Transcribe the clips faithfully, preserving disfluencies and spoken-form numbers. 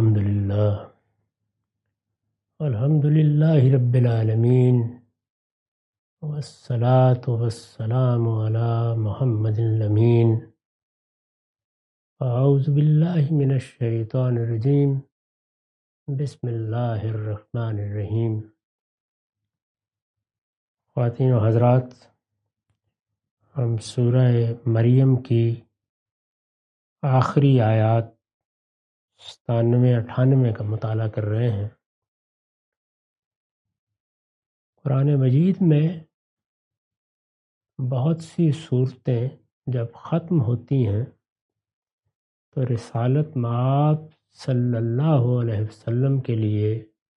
الحمد للہ الحمد للہ رب العالمین والصلاة والسلام علی محمد الامین اعوذ باللہ من الشیطان الرجیم بسم اللہ الرحمن الرحیم۔ خواتین و حضرات، ہم سورہ مریم کی آخری آیات ستانوے اٹھانوے کا مطالعہ کر رہے ہیں۔ قرآن مجید میں بہت سی صورتیں جب ختم ہوتی ہیں تو رسالت مآب صلی اللہ علیہ وسلم کے لیے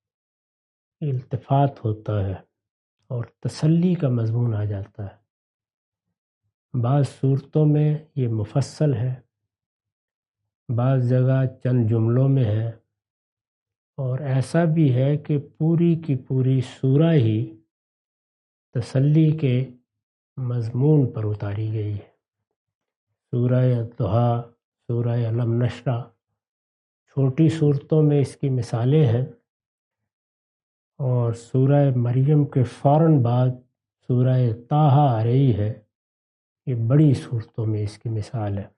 التفات ہوتا ہے اور تسلی کا مضمون آ جاتا ہے۔ بعض صورتوں میں یہ مفصل ہے، بعض جگہ چند جملوں میں ہے، اور ایسا بھی ہے کہ پوری کی پوری سورہ ہی تسلی کے مضمون پر اتاری گئی ہے۔ سورہ الضحیٰ، سورہ الم نشرح چھوٹی صورتوں میں اس کی مثالیں ہیں، اور سورہ مریم کے فوراً بعد سورہ طٰہٰ آ رہی ہے، یہ بڑی صورتوں میں اس کی مثال ہے۔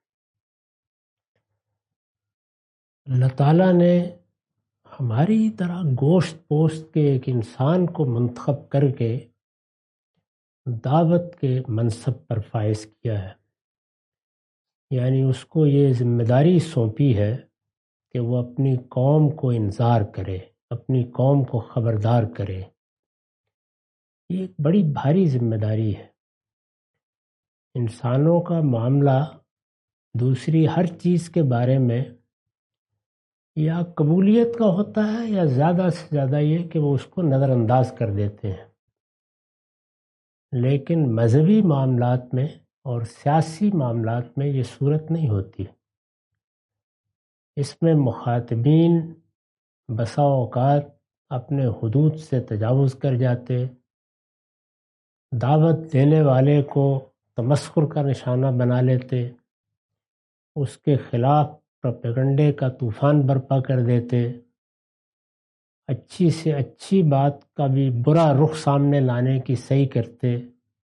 اللہ تعالیٰ نے ہماری طرح گوشت پوست کے ایک انسان کو منتخب کر کے دعوت کے منصب پر فائز کیا ہے، یعنی اس کو یہ ذمہ داری سونپی ہے کہ وہ اپنی قوم کو انذار کرے، اپنی قوم کو خبردار کرے۔ یہ ایک بڑی بھاری ذمہ داری ہے۔ انسانوں کا معاملہ دوسری ہر چیز کے بارے میں یا قبولیت کا ہوتا ہے یا زیادہ سے زیادہ یہ کہ وہ اس کو نظر انداز کر دیتے ہیں، لیکن مذہبی معاملات میں اور سیاسی معاملات میں یہ صورت نہیں ہوتی۔ اس میں مخاطبین بسا اوقات اپنے حدود سے تجاوز کر جاتے، دعوت دینے والے کو تمسخر کا نشانہ بنا لیتے، اس کے خلاف پروپیگنڈے کا طوفان برپا کر دیتے، اچھی سے اچھی بات کا بھی برا رخ سامنے لانے کی صحیح کرتے،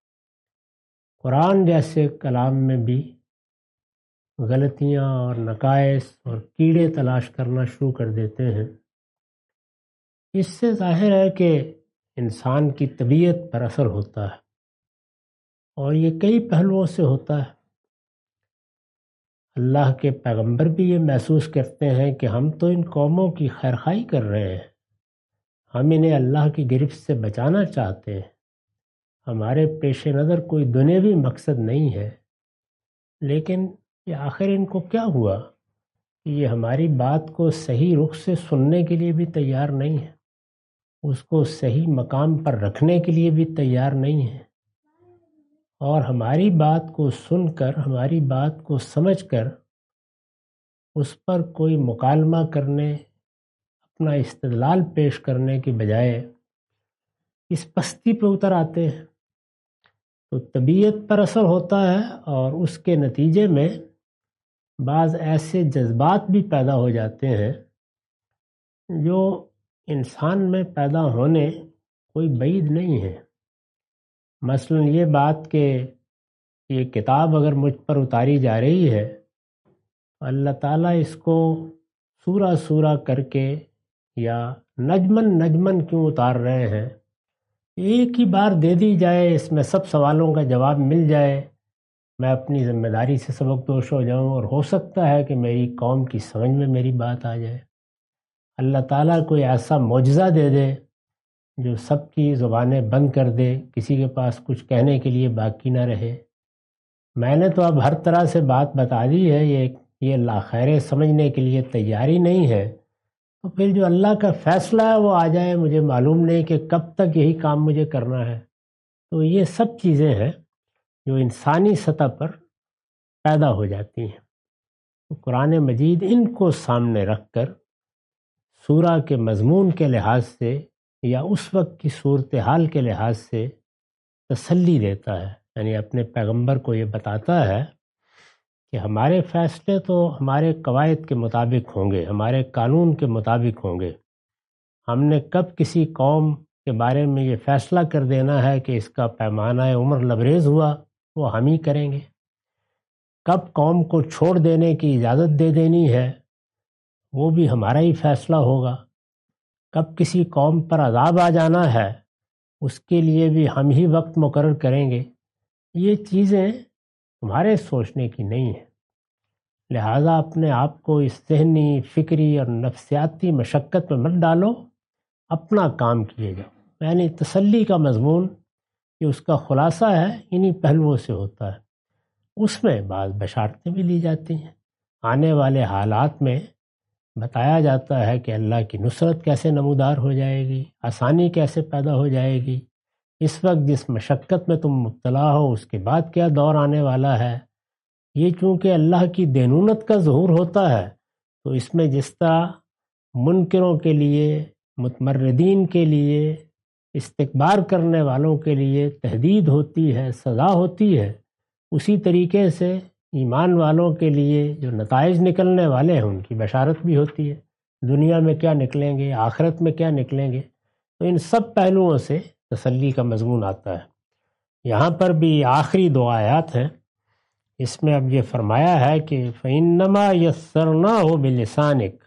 قرآن جیسے کلام میں بھی غلطیاں اور نقائص اور کیڑے تلاش کرنا شروع کر دیتے ہیں۔ اس سے ظاہر ہے کہ انسان کی طبیعت پر اثر ہوتا ہے، اور یہ کئی پہلوؤں سے ہوتا ہے۔ اللہ کے پیغمبر بھی یہ محسوس کرتے ہیں کہ ہم تو ان قوموں کی خیرخواہی کر رہے ہیں، ہم انہیں اللہ کی گرفت سے بچانا چاہتے ہیں، ہمارے پیش نظر کوئی دنیاوی مقصد نہیں ہے، لیکن یہ آخر ان کو کیا ہوا کہ یہ ہماری بات کو صحیح رخ سے سننے کے لیے بھی تیار نہیں ہے، اس کو صحیح مقام پر رکھنے کے لیے بھی تیار نہیں ہے، اور ہماری بات کو سن کر، ہماری بات کو سمجھ کر اس پر کوئی مکالمہ کرنے، اپنا استدلال پیش کرنے کے بجائے اس پستی پہ اتر آتے ہیں، تو طبیعت پر اثر ہوتا ہے، اور اس کے نتیجے میں بعض ایسے جذبات بھی پیدا ہو جاتے ہیں جو انسان میں پیدا ہونے کوئی بعید نہیں ہے۔ مثلا یہ بات کہ یہ کتاب اگر مجھ پر اتاری جا رہی ہے، اللہ تعالیٰ اس کو سورہ سورہ کر کے یا نجمن نجمن کیوں اتار رہے ہیں؟ ایک ہی بار دے دی جائے، اس میں سب سوالوں کا جواب مل جائے، میں اپنی ذمہ داری سے سبق دوش ہو جاؤں، اور ہو سکتا ہے کہ میری قوم کی سمجھ میں میری بات آ جائے۔ اللہ تعالیٰ کوئی ایسا معجزہ دے دے جو سب کی زبانیں بند کر دے، کسی کے پاس کچھ کہنے کے لیے باقی نہ رہے۔ میں نے تو اب ہر طرح سے بات بتا دی ہے، یہ یہ لاخیرے سمجھنے کے لیے تیاری نہیں ہے، تو پھر جو اللہ کا فیصلہ ہے وہ آ جائے، مجھے معلوم نہیں کہ کب تک یہی کام مجھے کرنا ہے۔ تو یہ سب چیزیں ہیں جو انسانی سطح پر پیدا ہو جاتی ہیں۔ تو قرآن مجید ان کو سامنے رکھ کر سورہ کے مضمون کے لحاظ سے یا اس وقت کی صورتحال کے لحاظ سے تسلی دیتا ہے، یعنی اپنے پیغمبر کو یہ بتاتا ہے کہ ہمارے فیصلے تو ہمارے قواعد کے مطابق ہوں گے، ہمارے قانون کے مطابق ہوں گے۔ ہم نے کب کسی قوم کے بارے میں یہ فیصلہ کر دینا ہے کہ اس کا پیمانہ عمر لبریز ہوا، وہ ہم ہی کریں گے۔ کب قوم کو چھوڑ دینے کی اجازت دے دینی ہے، وہ بھی ہمارا ہی فیصلہ ہوگا۔ کب کسی قوم پر عذاب آ جانا ہے، اس کے لیے بھی ہم ہی وقت مقرر کریں گے۔ یہ چیزیں تمہارے سوچنے کی نہیں ہیں، لہٰذا اپنے آپ کو اس ذہنی، فکری اور نفسیاتی مشقت میں مت ڈالو، اپنا کام کیے جاؤ۔ یعنی تسلی کا مضمون کہ اس کا خلاصہ ہے انہی پہلوؤں سے ہوتا ہے۔ اس میں بعض بشارتیں بھی لی جاتی ہیں، آنے والے حالات میں بتایا جاتا ہے کہ اللہ کی نصرت کیسے نمودار ہو جائے گی، آسانی کیسے پیدا ہو جائے گی، اس وقت جس مشقت میں تم مبتلا ہو اس کے بعد کیا دور آنے والا ہے۔ یہ چونکہ اللہ کی دینونت کا ظہور ہوتا ہے، تو اس میں جس طرح منکروں کے لیے، متمردین کے لیے، استکبار کرنے والوں کے لیے تہدید ہوتی ہے، سزا ہوتی ہے، اسی طریقے سے ایمان والوں کے لیے جو نتائج نکلنے والے ہیں ان کی بشارت بھی ہوتی ہے، دنیا میں کیا نکلیں گے، آخرت میں کیا نکلیں گے۔ تو ان سب پہلوؤں سے تسلی کا مضمون آتا ہے۔ یہاں پر بھی آخری دو آیات ہیں، اس میں اب یہ فرمایا ہے کہ فَإِنَّمَا يَسَّرْنَاهُ بِلِسَانِكَ،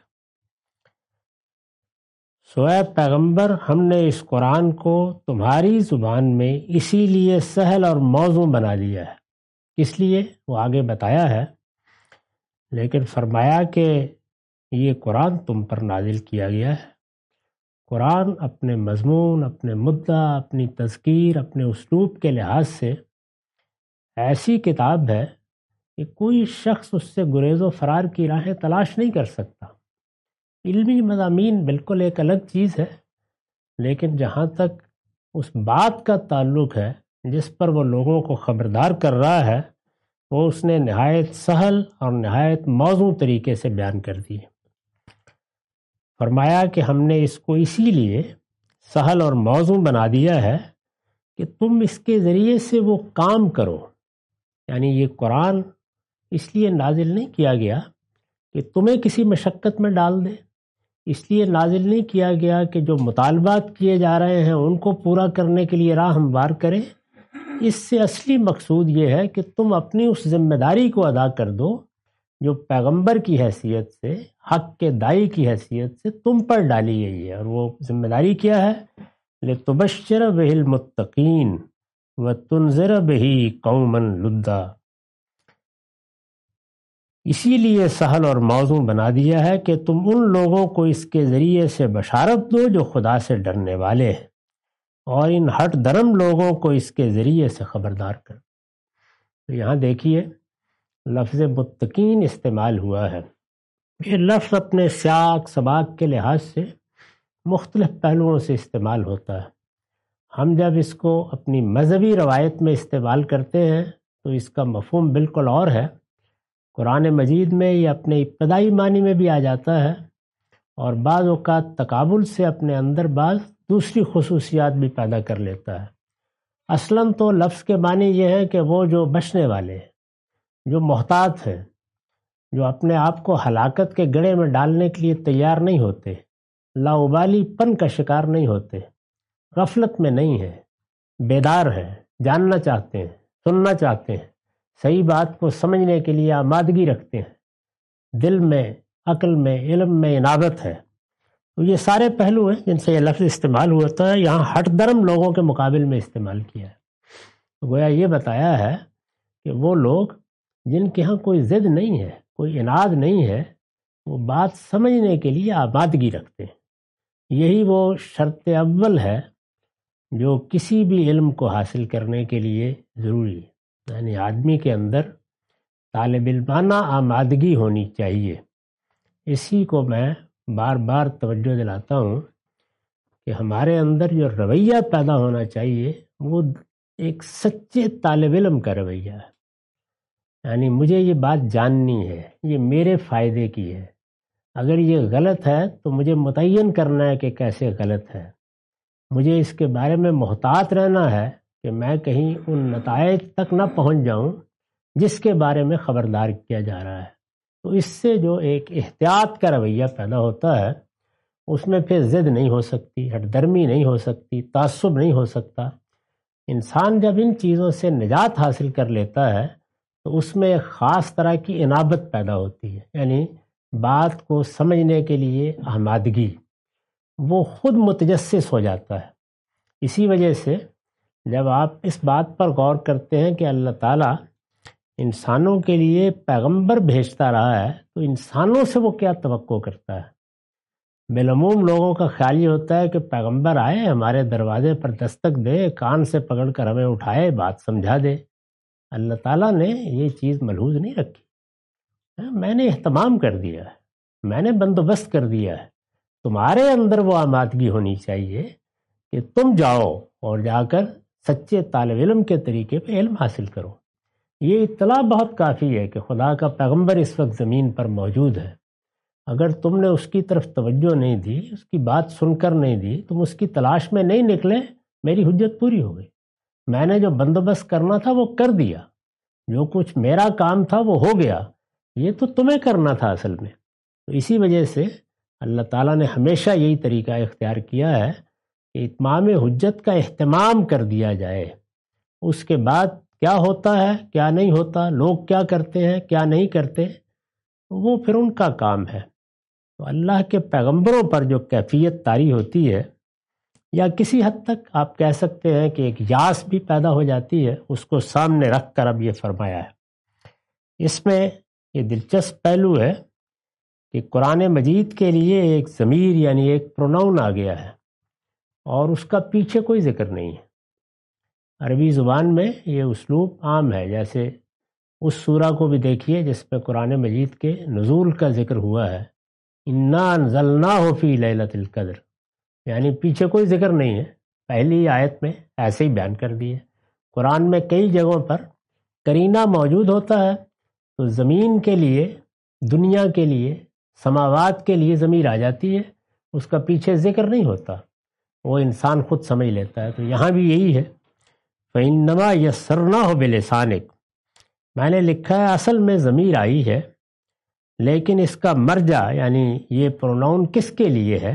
سوئے پیغمبر ہم نے اس قرآن کو تمہاری زبان میں اسی لیے سہل اور موزوں بنا دیا ہے۔ اس لیے وہ آگے بتایا ہے، لیکن فرمایا کہ یہ قرآن تم پر نازل کیا گیا ہے۔ قرآن اپنے مضمون، اپنے مدعا، اپنی تذکیر، اپنے اسلوب کے لحاظ سے ایسی کتاب ہے کہ کوئی شخص اس سے گریز و فرار کی راہیں تلاش نہیں کر سکتا۔ علمی مضامین بالکل ایک الگ چیز ہے، لیکن جہاں تک اس بات کا تعلق ہے جس پر وہ لوگوں کو خبردار کر رہا ہے، وہ اس نے نہایت سہل اور نہایت موزوں طریقے سے بیان کر دی ہے۔ فرمایا کہ ہم نے اس کو اسی لیے سہل اور موزوں بنا دیا ہے کہ تم اس کے ذریعے سے وہ کام کرو۔ یعنی یہ قرآن اس لیے نازل نہیں کیا گیا کہ تمہیں کسی مشقت میں ڈال دے، اس لیے نازل نہیں کیا گیا کہ جو مطالبات کیے جا رہے ہیں ان کو پورا کرنے کے لیے راہ ہموار کریں۔ اس سے اصلی مقصود یہ ہے کہ تم اپنی اس ذمہ داری کو ادا کر دو جو پیغمبر کی حیثیت سے، حق کے دائی کی حیثیت سے تم پر ڈالی گئی ہے۔ اور وہ ذمہ داری کیا ہے؟ لِتُبَشِّرَ بِهِ الْمُتَّقِينَ وَتُنذِرَ بِهِ قَوْمًا لُدًّا۔ اسی لیے سہل اور موزوں بنا دیا ہے کہ تم ان لوگوں کو اس کے ذریعے سے بشارت دو جو خدا سے ڈرنے والے ہیں، اور ان ہٹ درم لوگوں کو اس کے ذریعے سے خبردار کر۔ تو یہاں دیکھیے لفظ متقین استعمال ہوا ہے۔ یہ لفظ اپنے سیاق سباق کے لحاظ سے مختلف پہلوؤں سے استعمال ہوتا ہے۔ ہم جب اس کو اپنی مذہبی روایت میں استعمال کرتے ہیں تو اس کا مفہوم بالکل اور ہے۔ قرآن مجید میں یہ اپنے ابتدائی معنی میں بھی آ جاتا ہے، اور بعض اوقات تقابل سے اپنے اندر بعض دوسری خصوصیات بھی پیدا کر لیتا ہے۔ اصلاً تو لفظ کے معنی یہ ہے کہ وہ جو بچنے والے ہیں، جو محتاط ہیں، جو اپنے آپ کو ہلاکت کے گڑھے میں ڈالنے کے لیے تیار نہیں ہوتے، لاابالی پن کا شکار نہیں ہوتے، غفلت میں نہیں ہیں، بیدار ہیں، جاننا چاہتے ہیں، سننا چاہتے ہیں، صحیح بات کو سمجھنے کے لیے آمادگی رکھتے ہیں، دل میں، عقل میں، علم میں انابت ہے۔ تو یہ سارے پہلو ہیں جن سے یہ لفظ استعمال ہوتا ہے، یہاں ہٹ درم لوگوں کے مقابل میں استعمال کیا ہے۔ تو گویا یہ بتایا ہے کہ وہ لوگ جن کے ہاں کوئی ضد نہیں ہے، کوئی اناد نہیں ہے، وہ بات سمجھنے کے لیے آمادگی رکھتے ہیں۔ یہی وہ شرط اول ہے جو کسی بھی علم کو حاصل کرنے کے لیے ضروری ہے۔ یعنی آدمی کے اندر طالب علمانہ آمادگی ہونی چاہیے۔ اسی کو میں بار بار توجہ دلاتا ہوں کہ ہمارے اندر جو رویہ پیدا ہونا چاہیے وہ ایک سچے طالب علم کا رویہ ہے۔ یعنی مجھے یہ بات جاننی ہے، یہ میرے فائدے کی ہے، اگر یہ غلط ہے تو مجھے متعین کرنا ہے کہ کیسے غلط ہے، مجھے اس کے بارے میں محتاط رہنا ہے کہ میں کہیں ان نتائج تک نہ پہنچ جاؤں جس کے بارے میں خبردار کیا جا رہا ہے۔ تو اس سے جو ایک احتیاط کا رویہ پیدا ہوتا ہے، اس میں پھر ضد نہیں ہو سکتی، ہٹ درمی نہیں ہو سکتی، تعصب نہیں ہو سکتا۔ انسان جب ان چیزوں سے نجات حاصل کر لیتا ہے تو اس میں ایک خاص طرح کی انابت پیدا ہوتی ہے، یعنی بات کو سمجھنے کے لیے آمادگی، وہ خود متجسس ہو جاتا ہے۔ اسی وجہ سے جب آپ اس بات پر غور کرتے ہیں کہ اللہ تعالیٰ انسانوں کے لیے پیغمبر بھیجتا رہا ہے تو انسانوں سے وہ کیا توقع کرتا ہے۔ بالعموم لوگوں کا خیال یہ ہوتا ہے کہ پیغمبر آئے، ہمارے دروازے پر دستک دے، کان سے پکڑ کر ہمیں اٹھائے، بات سمجھا دے۔ اللہ تعالیٰ نے یہ چیز ملحوظ نہیں رکھی، میں نے اہتمام کر دیا ہے، میں نے بندوبست کر دیا ہے، تمہارے اندر وہ آمادگی ہونی چاہیے کہ تم جاؤ اور جا کر سچے طالب علم کے طریقے پہ علم حاصل کرو۔ یہ اطلاع بہت کافی ہے کہ خدا کا پیغمبر اس وقت زمین پر موجود ہے۔ اگر تم نے اس کی طرف توجہ نہیں دی، اس کی بات سن کر نہیں دی، تم اس کی تلاش میں نہیں نکلے، میری حجت پوری ہو گئی۔ میں نے جو بندوبست کرنا تھا وہ کر دیا، جو کچھ میرا کام تھا وہ ہو گیا، یہ تو تمہیں کرنا تھا اصل میں۔ تو اسی وجہ سے اللہ تعالیٰ نے ہمیشہ یہی طریقہ اختیار کیا ہے کہ اتمام حجت کا اہتمام کر دیا جائے۔ اس کے بعد کیا ہوتا ہے کیا نہیں ہوتا، لوگ کیا کرتے ہیں کیا نہیں کرتے، وہ پھر ان کا کام ہے۔ تو اللہ کے پیغمبروں پر جو کیفیت طاری ہوتی ہے، یا کسی حد تک آپ کہہ سکتے ہیں کہ ایک یاس بھی پیدا ہو جاتی ہے، اس کو سامنے رکھ کر اب یہ فرمایا ہے۔ اس میں یہ دلچسپ پہلو ہے کہ قرآن مجید کے لیے ایک ضمیر یعنی ایک پروناؤن آ گیا ہے اور اس کا پیچھے کوئی ذکر نہیں ہے۔ عربی زبان میں یہ اسلوب عام ہے، جیسے اس سورہ کو بھی دیکھیے جس میں قرآن مجید کے نزول کا ذکر ہوا ہے، انا انزلناہ فی لیلۃ القدر، یعنی پیچھے کوئی ذکر نہیں ہے، پہلی آیت میں ایسے ہی بیان کر دیے۔ قرآن میں کئی جگہوں پر قرینہ موجود ہوتا ہے تو زمین کے لیے، دنیا کے لیے، سماوات کے لیے ضمیر آ جاتی ہے، اس کا پیچھے ذکر نہیں ہوتا، وہ انسان خود سمجھ لیتا ہے۔ تو یہاں بھی یہی ہے، فَإِنَّمَا يَسَّرْنَاهُ بِلِسَانِكَ، میں نے لکھا ہے اصل میں ضمیر آئی ہے، لیکن اس کا مرجع یعنی یہ پروناؤن کس کے لیے ہے،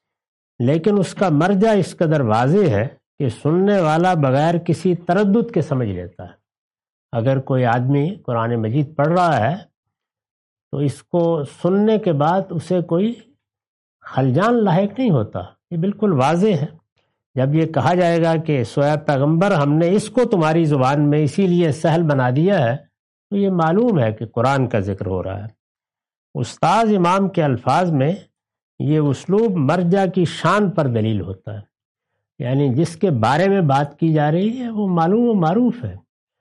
لیکن اس کا مرجع اس قدر واضح ہے کہ سننے والا بغیر کسی تردد کے سمجھ لیتا ہے۔ اگر کوئی آدمی قرآن مجید پڑھ رہا ہے تو اس کو سننے کے بعد اسے کوئی خلجان لاحق نہیں ہوتا، یہ بالکل واضح ہے۔ جب یہ کہا جائے گا کہ سوئے پیغمبر ہم نے اس کو تمہاری زبان میں اسی لیے سہل بنا دیا ہے، تو یہ معلوم ہے کہ قرآن کا ذکر ہو رہا ہے۔ استاذ امام کے الفاظ میں یہ اسلوب مرجع کی شان پر دلیل ہوتا ہے، یعنی جس کے بارے میں بات کی جا رہی ہے وہ معلوم و معروف ہے۔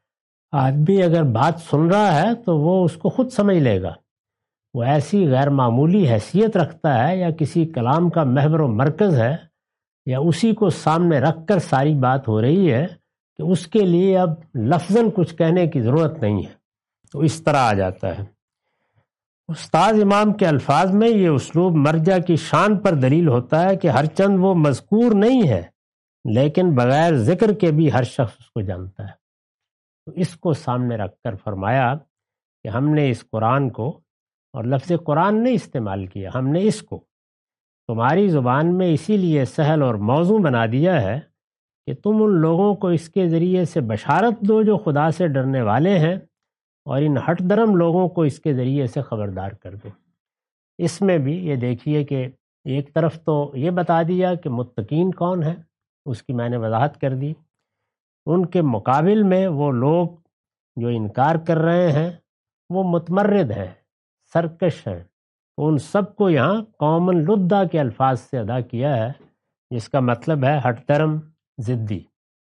آدمی اگر بات سن رہا ہے تو وہ اس کو خود سمجھ لے گا، وہ ایسی غیر معمولی حیثیت رکھتا ہے یا کسی کلام کا محور و مرکز ہے، یا اسی کو سامنے رکھ کر ساری بات ہو رہی ہے کہ اس کے لیے اب لفظاً کچھ کہنے کی ضرورت نہیں ہے، تو اس طرح آ جاتا ہے۔ استاذ امام کے الفاظ میں یہ اسلوب مرجع کی شان پر دلیل ہوتا ہے کہ ہر چند وہ مذکور نہیں ہے، لیکن بغیر ذکر کے بھی ہر شخص اس کو جانتا ہے۔ تو اس کو سامنے رکھ کر فرمایا کہ ہم نے اس قرآن کو، اور لفظ قرآن نہیں استعمال کیا، ہم نے اس کو تمہاری زبان میں اسی لیے سہل اور موزوں بنا دیا ہے کہ تم ان لوگوں کو اس کے ذریعے سے بشارت دو جو خدا سے ڈرنے والے ہیں، اور ان ہٹ درم لوگوں کو اس کے ذریعے سے خبردار کر دو۔ اس میں بھی یہ دیکھیے کہ ایک طرف تو یہ بتا دیا کہ متقین کون ہیں، اس کی میں نے وضاحت کر دی، ان کے مقابل میں وہ لوگ جو انکار کر رہے ہیں وہ متمرد ہیں، سرکش ہیں، تو ان سب کو یہاں قومن لدہ کے الفاظ سے ادا کیا ہے، جس کا مطلب ہے ہٹ درم، ضدی۔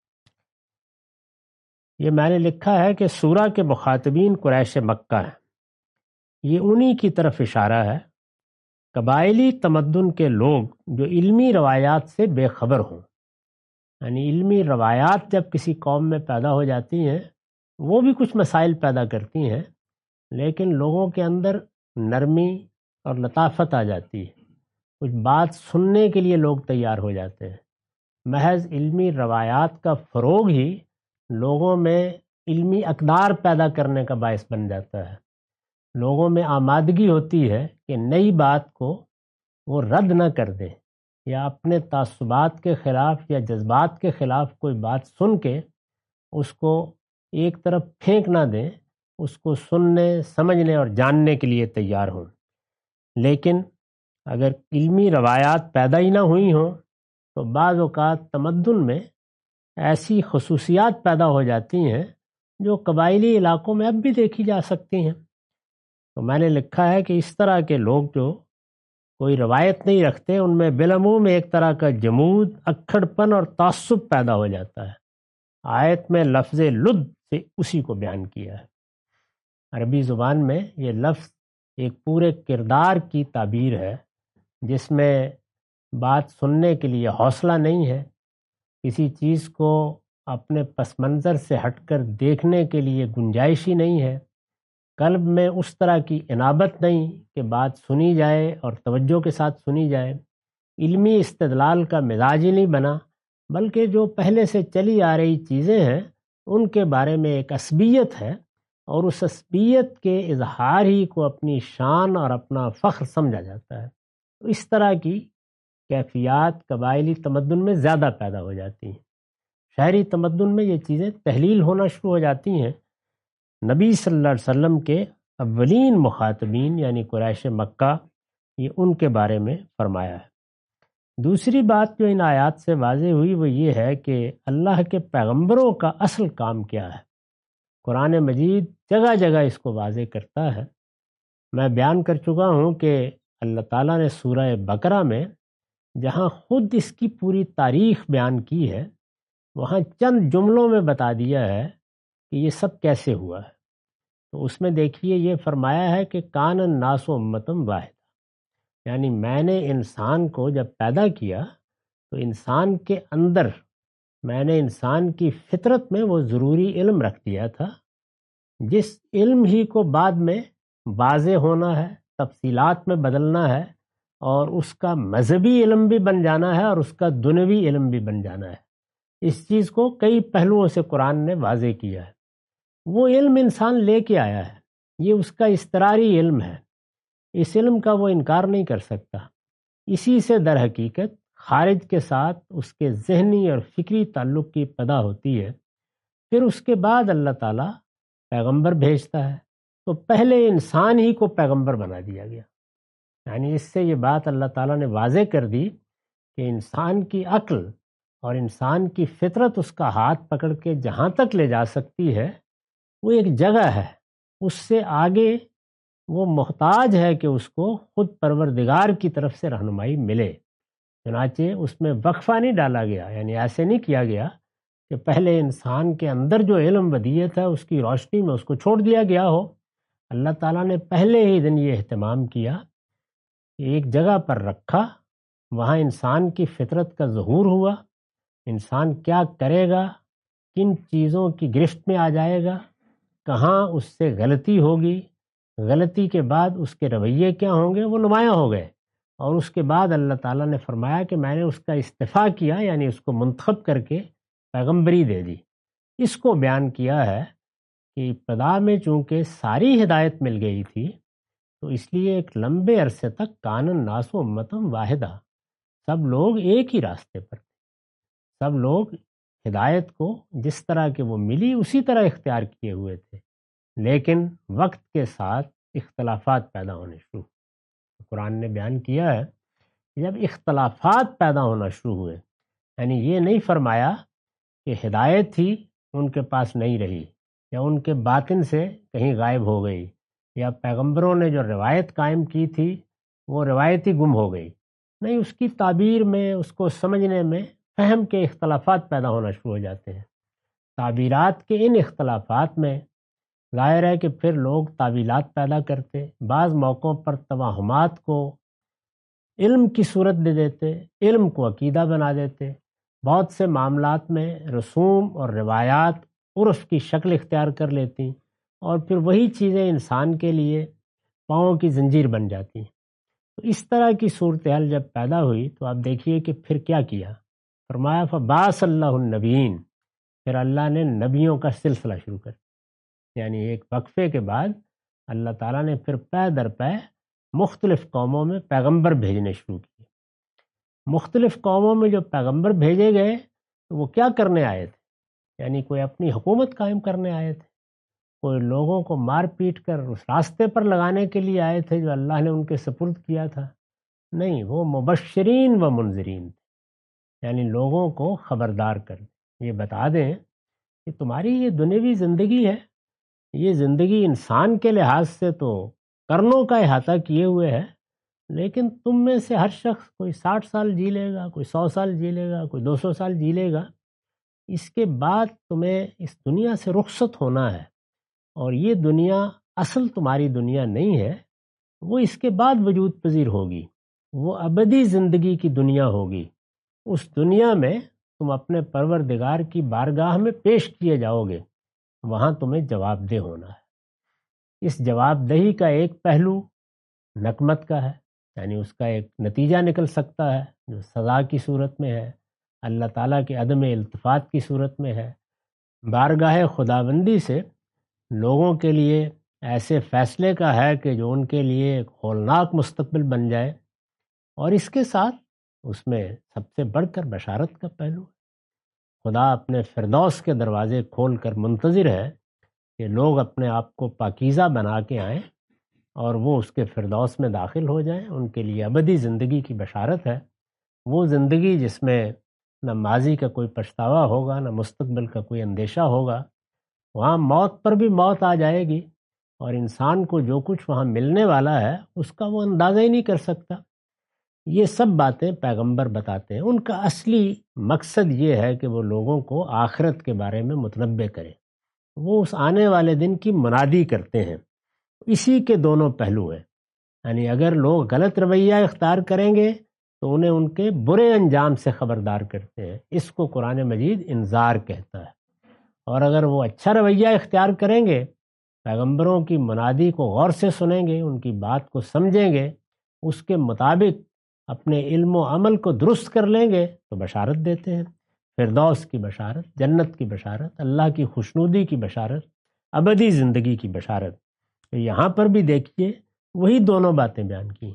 یہ میں نے لکھا ہے کہ سورہ کے مخاطبین قریش مکہ ہیں، یہ انہی کی طرف اشارہ ہے، قبائلی تمدن کے لوگ جو علمی روایات سے بے خبر ہوں، یعنی علمی روایات جب کسی قوم میں پیدا ہو جاتی ہیں وہ بھی کچھ مسائل پیدا کرتی ہیں، لیکن لوگوں کے اندر نرمی اور لطافت آ جاتی ہے، کچھ بات سننے کے لیے لوگ تیار ہو جاتے ہیں۔ محض علمی روایات کا فروغ ہی لوگوں میں علمی اقدار پیدا کرنے کا باعث بن جاتا ہے۔ لوگوں میں آمادگی ہوتی ہے کہ نئی بات کو وہ رد نہ کر دیں یا اپنے تعصبات کے خلاف یا جذبات کے خلاف کوئی بات سن کے اس کو ایک طرف پھینک نہ دیں، اس کو سننے، سمجھنے اور جاننے کے لیے تیار ہوں۔ لیکن اگر علمی روایات پیدا ہی نہ ہوئی ہوں تو بعض اوقات تمدن میں ایسی خصوصیات پیدا ہو جاتی ہیں جو قبائلی علاقوں میں اب بھی دیکھی جا سکتی ہیں۔ تو میں نے لکھا ہے کہ اس طرح کے لوگ جو کوئی روایت نہیں رکھتے، ان میں بالعموم ایک طرح کا جمود، اکھڑ پن اور تعصب پیدا ہو جاتا ہے۔ آیت میں لفظ لد سے اسی کو بیان کیا ہے۔ عربی زبان میں یہ لفظ ایک پورے کردار کی تعبیر ہے جس میں بات سننے کے لیے حوصلہ نہیں ہے، کسی چیز کو اپنے پس منظر سے ہٹ کر دیکھنے کے لیے گنجائش ہی نہیں ہے، قلب میں اس طرح کی انابت نہیں کہ بات سنی جائے اور توجہ کے ساتھ سنی جائے، علمی استدلال کا مزاج ہی نہیں بنا، بلکہ جو پہلے سے چلی آ رہی چیزیں ہیں ان کے بارے میں ایک عصبیت ہے، اور اس عصبیت کے اظہار ہی کو اپنی شان اور اپنا فخر سمجھا جاتا ہے۔ تو اس طرح کی کیفیات قبائلی تمدن میں زیادہ پیدا ہو جاتی ہیں۔ شہری تمدن میں یہ چیزیں تحلیل ہونا شروع ہو جاتی ہیں۔ نبی صلی اللہ علیہ وسلم کے اولین مخاطبین یعنی قریش مکہ، یہ ان کے بارے میں فرمایا ہے۔ دوسری بات جو ان آیات سے واضح ہوئی وہ یہ ہے کہ اللہ کے پیغمبروں کا اصل کام کیا ہے۔ قرآن مجید جگہ جگہ اس کو واضح کرتا ہے۔ میں بیان کر چکا ہوں کہ اللہ تعالیٰ نے سورہ بقرہ میں جہاں خود اس کی پوری تاریخ بیان کی ہے، وہاں چند جملوں میں بتا دیا ہے کہ یہ سب کیسے ہوا ہے۔ تو اس میں دیکھیے یہ فرمایا ہے کہ کان الناس امتم واحد، یعنی میں نے انسان کو جب پیدا کیا تو انسان کے اندر میں نے انسان کی فطرت میں وہ ضروری علم رکھ دیا تھا، جس علم ہی کو بعد میں واضح ہونا ہے، تفصیلات میں بدلنا ہے، اور اس کا مذہبی علم بھی بن جانا ہے اور اس کا دنیوی علم بھی بن جانا ہے۔ اس چیز کو کئی پہلوؤں سے قرآن نے واضح کیا ہے۔ وہ علم انسان لے کے آیا ہے، یہ اس کا اضطراری علم ہے، اس علم کا وہ انکار نہیں کر سکتا۔ اسی سے در حقیقت خارج کے ساتھ اس کے ذہنی اور فکری تعلق کی پدا ہوتی ہے۔ پھر اس کے بعد اللہ تعالیٰ پیغمبر بھیجتا ہے، تو پہلے انسان ہی کو پیغمبر بنا دیا گیا۔ یعنی اس سے یہ بات اللہ تعالیٰ نے واضح کر دی کہ انسان کی عقل اور انسان کی فطرت اس کا ہاتھ پکڑ کے جہاں تک لے جا سکتی ہے وہ ایک جگہ ہے، اس سے آگے وہ محتاج ہے کہ اس کو خود پروردگار کی طرف سے رہنمائی ملے۔ چنانچہ اس میں وقفہ نہیں ڈالا گیا، یعنی ایسے نہیں کیا گیا کہ پہلے انسان کے اندر جو علم ودیت ہے اس کی روشنی میں اس کو چھوڑ دیا گیا ہو۔ اللہ تعالیٰ نے پہلے ہی دن یہ اہتمام کیا کہ ایک جگہ پر رکھا، وہاں انسان کی فطرت کا ظہور ہوا، انسان کیا کرے گا، کن چیزوں کی گرفت میں آ جائے گا، کہاں اس سے غلطی ہوگی، غلطی کے بعد اس کے رویے کیا ہوں گے، وہ نمایاں ہو گئے۔ اور اس کے بعد اللہ تعالیٰ نے فرمایا کہ میں نے اس کا استعفیٰ کیا، یعنی اس کو منتخب کر کے پیغمبری دے دی۔ اس کو بیان کیا ہے کہ ابتدا میں چونکہ ساری ہدایت مل گئی تھی، تو اس لیے ایک لمبے عرصے تک کان الناس امتم واحدہ، سب لوگ ایک ہی راستے پر تھے، سب لوگ ہدایت کو جس طرح کہ وہ ملی اسی طرح اختیار کیے ہوئے تھے، لیکن وقت کے ساتھ اختلافات پیدا ہونے شروع۔ قرآن نے بیان کیا ہے کہ جب اختلافات پیدا ہونا شروع ہوئے، یعنی یہ نہیں فرمایا کہ ہدایت ہی ان کے پاس نہیں رہی یا ان کے باطن سے کہیں غائب ہو گئی، یا پیغمبروں نے جو روایت قائم کی تھی وہ روایت ہی گم ہو گئی، نہیں، اس کی تعبیر میں، اس کو سمجھنے میں فہم کے اختلافات پیدا ہونا شروع ہو جاتے ہیں۔ تعبیرات کے ان اختلافات میں ظاہر ہے کہ پھر لوگ تعویلات پیدا کرتے، بعض موقعوں پر توہمات کو علم کی صورت دے دیتے، علم کو عقیدہ بنا دیتے، بہت سے معاملات میں رسوم اور روایات عرف کی شکل اختیار کر لیتی، اور پھر وہی چیزیں انسان کے لیے پاؤں کی زنجیر بن جاتی۔ تو اس طرح کی صورتحال جب پیدا ہوئی تو آپ دیکھیے کہ پھر کیا کیا۔ فرمایا فبعث اللہ النبیین، پھر اللہ نے نبیوں کا سلسلہ شروع کر دیا، یعنی ایک وقفے کے بعد اللہ تعالیٰ نے پھر پے در پے مختلف قوموں میں پیغمبر بھیجنے شروع کیے۔ مختلف قوموں میں جو پیغمبر بھیجے گئے تو وہ کیا کرنے آئے تھے؟ یعنی کوئی اپنی حکومت قائم کرنے آئے تھے، کوئی لوگوں کو مار پیٹ کر اس راستے پر لگانے کے لیے آئے تھے جو اللہ نے ان کے سپرد کیا تھا؟ نہیں، وہ مبشرین و منذرین تھے، یعنی لوگوں کو خبردار کر دیں، یہ بتا دیں کہ تمہاری یہ دنیوی زندگی ہے، یہ زندگی انسان کے لحاظ سے تو کرنوں کا احاطہ کیے ہوئے ہے، لیکن تم میں سے ہر شخص کوئی ساٹھ سال جی لے گا، کوئی سو سال جی لے گا، کوئی دو سو سال جی لے گا، اس کے بعد تمہیں اس دنیا سے رخصت ہونا ہے، اور یہ دنیا اصل تمہاری دنیا نہیں ہے، وہ اس کے بعد وجود پذیر ہوگی، وہ ابدی زندگی کی دنیا ہوگی۔ اس دنیا میں تم اپنے پروردگار کی بارگاہ میں پیش کیے جاؤ گے، وہاں تمہیں جواب دہ ہونا ہے۔ اس جواب دہی کا ایک پہلو نقمت کا ہے، یعنی اس کا ایک نتیجہ نکل سکتا ہے جو سزا کی صورت میں ہے، اللہ تعالیٰ کے عدم التفات کی صورت میں ہے، بارگاہ خداوندی سے لوگوں کے لیے ایسے فیصلے کا ہے کہ جو ان کے لیے ایک ہولناک مستقبل بن جائے، اور اس کے ساتھ اس میں سب سے بڑھ کر بشارت کا پہلو ہے۔ خدا اپنے فردوس کے دروازے کھول کر منتظر ہے کہ لوگ اپنے آپ کو پاکیزہ بنا کے آئیں اور وہ اس کے فردوس میں داخل ہو جائیں۔ ان کے لیے ابدی زندگی کی بشارت ہے، وہ زندگی جس میں نہ ماضی کا کوئی پچھتاوا ہوگا، نہ مستقبل کا کوئی اندیشہ ہوگا۔ وہاں موت پر بھی موت آ جائے گی، اور انسان کو جو کچھ وہاں ملنے والا ہے اس کا وہ اندازہ ہی نہیں کر سکتا۔ یہ سب باتیں پیغمبر بتاتے ہیں۔ ان کا اصلی مقصد یہ ہے کہ وہ لوگوں کو آخرت کے بارے میں متنبع کریں، وہ اس آنے والے دن کی منادی کرتے ہیں۔ اسی کے دونوں پہلو ہیں، یعنی اگر لوگ غلط رویہ اختیار کریں گے تو انہیں ان کے برے انجام سے خبردار کرتے ہیں، اس کو قرآن مجید انذار کہتا ہے۔ اور اگر وہ اچھا رویہ اختیار کریں گے، پیغمبروں کی منادی کو غور سے سنیں گے، ان کی بات کو سمجھیں گے، اس کے مطابق اپنے علم و عمل کو درست کر لیں گے تو بشارت دیتے ہیں، فردوس کی بشارت، جنت کی بشارت، اللہ کی خوشنودی کی بشارت، ابدی زندگی کی بشارت۔ تو یہاں پر بھی دیکھیے وہی دونوں باتیں بیان کی۔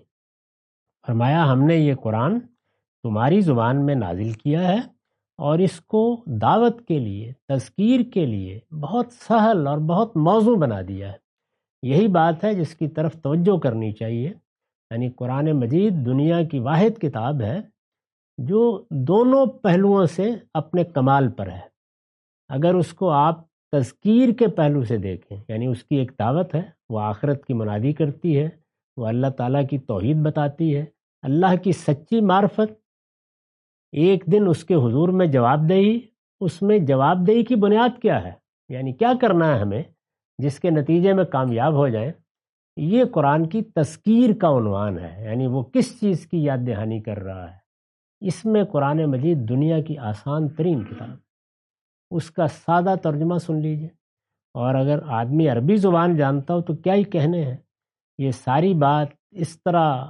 فرمایا ہم نے یہ قرآن تمہاری زبان میں نازل کیا ہے اور اس کو دعوت کے لیے، تذکیر کے لیے بہت سہل اور بہت موزوں بنا دیا ہے۔ یہی بات ہے جس کی طرف توجہ کرنی چاہیے، یعنی قرآن مجید دنیا کی واحد کتاب ہے جو دونوں پہلوؤں سے اپنے کمال پر ہے۔ اگر اس کو آپ تذکیر کے پہلو سے دیکھیں، یعنی اس کی ایک دعوت ہے، وہ آخرت کی منادی کرتی ہے، وہ اللہ تعالیٰ کی توحید بتاتی ہے، اللہ کی سچی معرفت، ایک دن اس کے حضور میں جواب دہی، اس میں جواب دہی کی بنیاد کیا ہے، یعنی کیا کرنا ہے ہمیں جس کے نتیجے میں کامیاب ہو جائیں، یہ قرآن کی تذکیر کا عنوان ہے، یعنی وہ کس چیز کی یاد دہانی کر رہا ہے۔ اس میں قرآن مجید دنیا کی آسان ترین کتاب، اس کا سادہ ترجمہ سن لیجئے، اور اگر آدمی عربی زبان جانتا ہو تو کیا ہی کہنے ہیں۔ یہ ساری بات اس طرح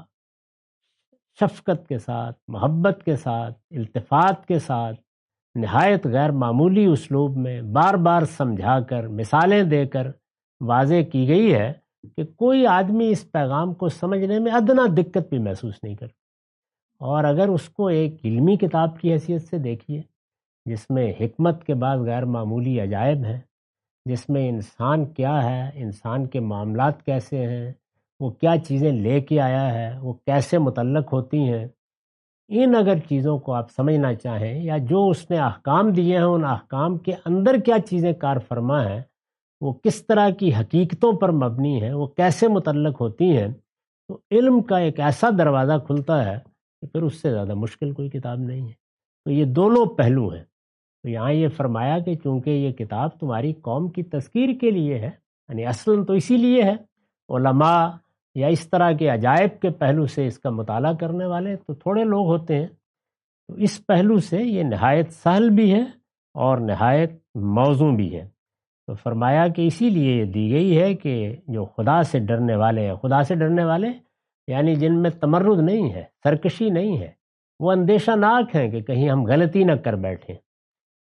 شفقت کے ساتھ، محبت کے ساتھ، التفات کے ساتھ، نہایت غیر معمولی اسلوب میں بار بار سمجھا کر، مثالیں دے کر واضح کی گئی ہے کہ کوئی آدمی اس پیغام کو سمجھنے میں ادنا دقت بھی محسوس نہیں کرتا۔ اور اگر اس کو ایک علمی کتاب کی حیثیت سے دیکھیے جس میں حکمت کے بعد غیر معمولی عجائب ہیں، جس میں انسان کیا ہے، انسان کے معاملات کیسے ہیں، وہ کیا چیزیں لے کے آیا ہے، وہ کیسے متعلق ہوتی ہیں، ان اگر چیزوں کو آپ سمجھنا چاہیں، یا جو اس نے احکام دیے ہیں ان احکام کے اندر کیا چیزیں کار فرما ہیں، وہ کس طرح کی حقیقتوں پر مبنی ہیں، وہ کیسے متعلق ہوتی ہیں، تو علم کا ایک ایسا دروازہ کھلتا ہے کہ پھر اس سے زیادہ مشکل کوئی کتاب نہیں ہے۔ تو یہ دونوں پہلو ہیں۔ تو یہاں یہ فرمایا کہ چونکہ یہ کتاب تمہاری قوم کی تذکیر کے لیے ہے، یعنی اصلاً تو اسی لیے ہے، علماء یا اس طرح کے عجائب کے پہلو سے اس کا مطالعہ کرنے والے تو تھوڑے لوگ ہوتے ہیں، تو اس پہلو سے یہ نہایت سہل بھی ہے اور نہایت موزوں بھی ہے۔ تو فرمایا کہ اسی لیے یہ دی گئی ہے کہ جو خدا سے ڈرنے والے ہیں، خدا سے ڈرنے والے یعنی جن میں تمرد نہیں ہے، سرکشی نہیں ہے، وہ اندیشہ ناک ہیں کہ کہیں ہم غلطی نہ کر بیٹھیں،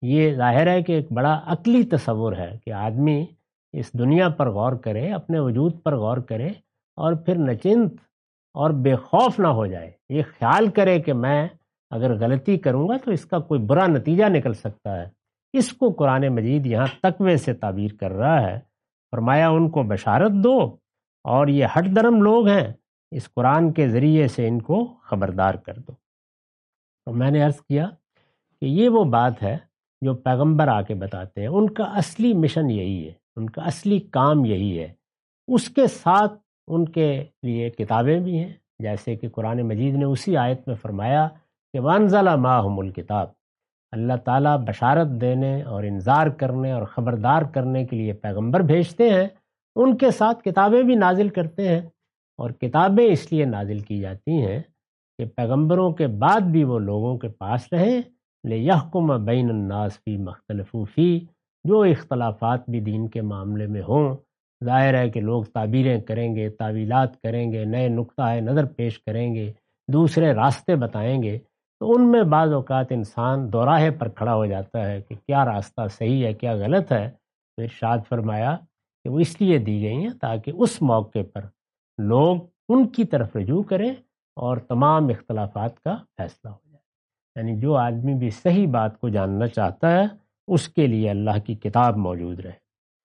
یہ ظاہر ہے کہ ایک بڑا عقلی تصور ہے کہ آدمی اس دنیا پر غور کرے، اپنے وجود پر غور کرے اور پھر نچنت اور بے خوف نہ ہو جائے، یہ خیال کرے کہ میں اگر غلطی کروں گا تو اس کا کوئی برا نتیجہ نکل سکتا ہے۔ اس کو قرآن مجید یہاں تقوی سے تعبیر کر رہا ہے۔ فرمایا ان کو بشارت دو، اور یہ ہٹ درم لوگ ہیں، اس قرآن کے ذریعے سے ان کو خبردار کر دو۔ تو میں نے عرض کیا کہ یہ وہ بات ہے جو پیغمبر آ کے بتاتے ہیں، ان کا اصلی مشن یہی ہے، ان کا اصلی کام یہی ہے۔ اس کے ساتھ ان کے لیے کتابیں بھی ہیں، جیسے کہ قرآن مجید نے اسی آیت میں فرمایا کہ وَأَنزَلَ مَعَهُمُ الْكِتَابَ، اللہ تعالیٰ بشارت دینے اور انذار کرنے اور خبردار کرنے کے لیے پیغمبر بھیجتے ہیں، ان کے ساتھ کتابیں بھی نازل کرتے ہیں۔ اور کتابیں اس لیے نازل کی جاتی ہیں کہ پیغمبروں کے بعد بھی وہ لوگوں کے پاس رہیں، لِيَحْكُمَ بَيْنَ النَّاسِ فِي مَا اخْتَلَفُوا فِيهِ، جو اختلافات بھی دین کے معاملے میں ہوں۔ ظاہر ہے کہ لوگ تعبیریں کریں گے، تعویلات کریں گے، نئے نقطۂ نظر پیش کریں گے، دوسرے راستے بتائیں گے، تو ان میں بعض اوقات انسان دوراہے پر کھڑا ہو جاتا ہے کہ کیا راستہ صحیح ہے، کیا غلط ہے۔ تو ارشاد فرمایا کہ وہ اس لیے دی گئی ہیں تاکہ اس موقع پر لوگ ان کی طرف رجوع کریں اور تمام اختلافات کا فیصلہ ہو جائے۔ یعنی جو آدمی بھی صحیح بات کو جاننا چاہتا ہے اس کے لیے اللہ کی کتاب موجود رہے۔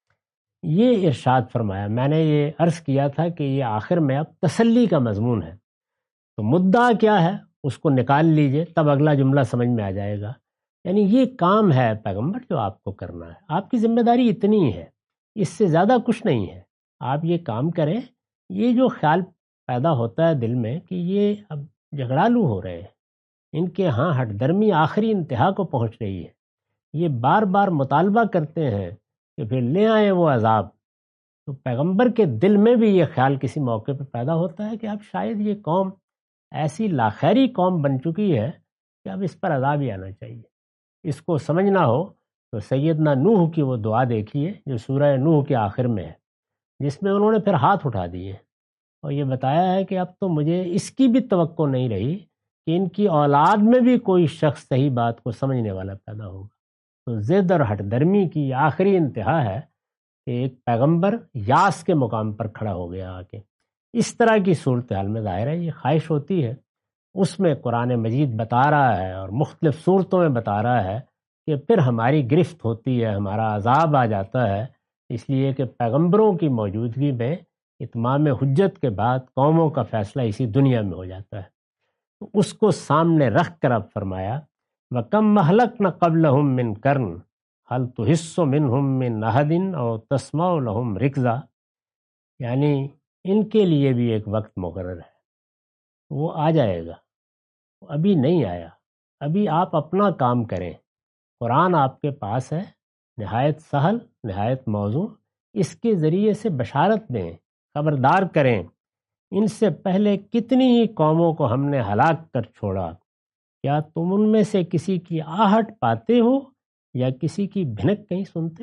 یہ ارشاد فرمایا۔ میں نے یہ عرض کیا تھا کہ یہ آخر میں اب تسلی کا مضمون ہے، تو مدعا کیا ہے اس کو نکال لیجئے، تب اگلا جملہ سمجھ میں آ جائے گا۔ یعنی یہ کام ہے پیغمبر جو آپ کو کرنا ہے، آپ کی ذمہ داری اتنی ہے، اس سے زیادہ کچھ نہیں ہے۔ آپ یہ کام کریں۔ یہ جو خیال پیدا ہوتا ہے دل میں کہ یہ اب جھگڑالو ہو رہے ہیں، ان کے ہاں ہٹ درمی آخری انتہا کو پہنچ رہی ہے، یہ بار بار مطالبہ کرتے ہیں کہ پھر لے آئیں وہ عذاب، تو پیغمبر کے دل میں بھی یہ خیال کسی موقع پہ پیدا ہوتا ہے کہ اب شاید یہ قوم ایسی لاخیری قوم بن چکی ہے کہ اب اس پر عذاب ہی آنا چاہیے۔ اس کو سمجھنا ہو تو سیدنا نوح کی وہ دعا دیکھیے جو سورہ نوح کے آخر میں ہے، جس میں انہوں نے پھر ہاتھ اٹھا دیے اور یہ بتایا ہے کہ اب تو مجھے اس کی بھی توقع نہیں رہی کہ ان کی اولاد میں بھی کوئی شخص صحیح بات کو سمجھنے والا پیدا ہوگا۔ تو ضد اور ہٹ درمی کی آخری انتہا ہے کہ ایک پیغمبر یاس کے مقام پر کھڑا ہو گیا آ کے۔ اس طرح کی صورتحال میں ظاہر ہے یہ خواہش ہوتی ہے، اس میں قرآن مجید بتا رہا ہے اور مختلف صورتوں میں بتا رہا ہے کہ پھر ہماری گرفت ہوتی ہے، ہمارا عذاب آ جاتا ہے، اس لیے کہ پیغمبروں کی موجودگی میں اتمام حجت کے بعد قوموں کا فیصلہ اسی دنیا میں ہو جاتا ہے۔ تو اس کو سامنے رکھ کر اب فرمایا وَكَمْ مَهْلَكْنَا قَبْلَهُمْ مِنْ قَرْنٍ هَلْ تُحِسُّ مِنْهُمْ مِنْ أَحَدٍ أَوْ تَسْمَعُ لَهُمْ رِكْزًا، یعنی ان کے لیے بھی ایک وقت مقرر ہے، وہ آ جائے گا، ابھی نہیں آیا۔ ابھی آپ اپنا کام کریں، قرآن آپ کے پاس ہے، نہایت سہل، نہایت موزوں، اس کے ذریعے سے بشارت دیں، خبردار کریں۔ ان سے پہلے کتنی ہی قوموں کو ہم نے ہلاک کر چھوڑا، کیا تم ان میں سے کسی کی آہٹ پاتے ہو یا کسی کی بھنک کہیں سنتے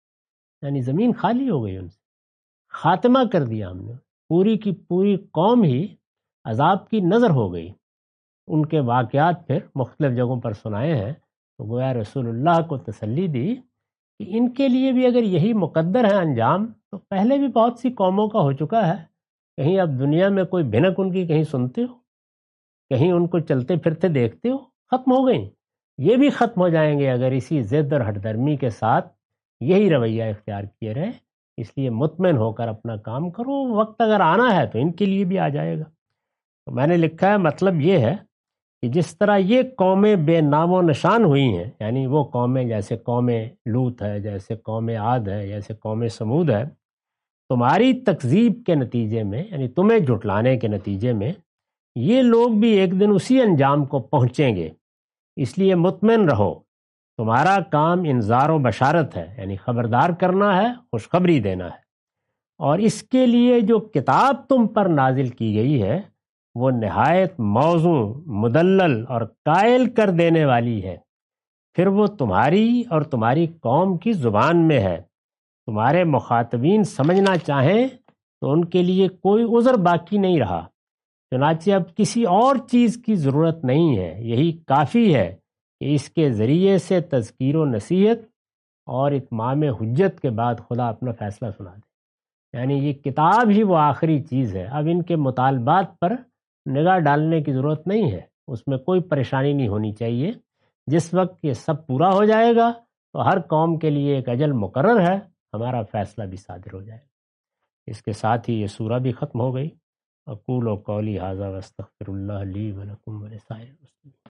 ہو؟ یعنی زمین خالی ہو گئی، ان سے خاتمہ کر دیا ہم نے، پوری کی پوری قوم ہی عذاب کی نظر ہو گئی۔ ان کے واقعات پھر مختلف جگہوں پر سنائے ہیں، تو گویا رسول اللہ کو تسلی دی کہ ان کے لیے بھی اگر یہی مقدر ہے انجام، تو پہلے بھی بہت سی قوموں کا ہو چکا ہے۔ کہیں اب دنیا میں کوئی بھنک ان کی کہیں سنتے ہو، کہیں ان کو چلتے پھرتے دیکھتے ہو؟ ختم ہو گئیں، یہ بھی ختم ہو جائیں گے اگر اسی ضد اور ہٹ درمی کے ساتھ یہی رویہ اختیار کیے رہے۔ اس لیے مطمئن ہو کر اپنا کام کرو، وقت اگر آنا ہے تو ان کے لیے بھی آ جائے گا۔ تو میں نے لکھا ہے مطلب یہ ہے کہ جس طرح یہ قومیں بے نام و نشان ہوئی ہیں، یعنی وہ قومیں جیسے قوم لوط ہے، جیسے قوم عاد ہے، جیسے قوم سمود ہے، تمہاری تکذیب کے نتیجے میں، یعنی تمہیں جھٹلانے کے نتیجے میں یہ لوگ بھی ایک دن اسی انجام کو پہنچیں گے۔ اس لیے مطمئن رہو، تمہارا کام انذار و بشارت ہے، یعنی خبردار کرنا ہے، خوشخبری دینا ہے، اور اس کے لیے جو کتاب تم پر نازل کی گئی ہے وہ نہایت موزوں، مدلل اور قائل کر دینے والی ہے۔ پھر وہ تمہاری اور تمہاری قوم کی زبان میں ہے، تمہارے مخاطبین سمجھنا چاہیں تو ان کے لیے کوئی عذر باقی نہیں رہا۔ چنانچہ اب کسی اور چیز کی ضرورت نہیں ہے، یہی کافی ہے کہ اس کے ذریعے سے تذکیر و نصیحت اور اتمام حجت کے بعد خدا اپنا فیصلہ سنا دے۔ یعنی یہ کتاب ہی وہ آخری چیز ہے، اب ان کے مطالبات پر نگاہ ڈالنے کی ضرورت نہیں ہے، اس میں کوئی پریشانی نہیں ہونی چاہیے۔ جس وقت یہ سب پورا ہو جائے گا تو ہر قوم کے لیے ایک اجل مقرر ہے، ہمارا فیصلہ بھی صادر ہو جائے گا۔ اس کے ساتھ ہی یہ سورہ بھی ختم ہو گئی۔ اقول و قولی ھذا واستغفر اللہ لی ولکم ولسائر المسلمین۔